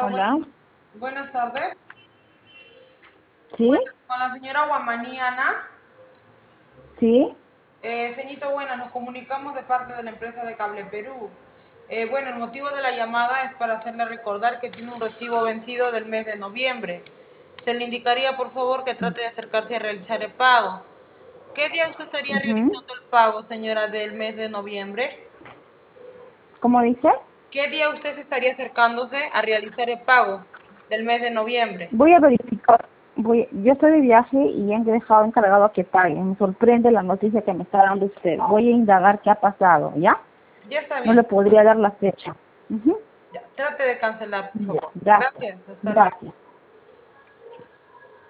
Hola, buenas tardes. ¿sí? Con la señora Guamaní Ana. ¿Sí? Ceñito, bueno, nos comunicamos de parte de la empresa de Cable Perú. Bueno, el motivo de la llamada es para hacerle recordar que tiene un recibo vencido del mes de noviembre. Se le indicaría, por favor, que trate de acercarse a realizar el pago. ¿Qué día usted estaría Ujú. realizando el pago, señora, del mes de noviembre? ¿Cómo dice? ¿Qué día usted se estaría acercándose a realizar el pago del mes de noviembre? Voy a verificar. Yo estoy de viaje y han dejado encargado a que paguen. Me sorprende la noticia que me está dando usted. Voy a indagar qué ha pasado, ¿ya? Ya está No le bien. podría dar la fecha. Ujú. Ya, trate de cancelar, por Ya, favor. gracias. Gracias, hasta luego. Gracias.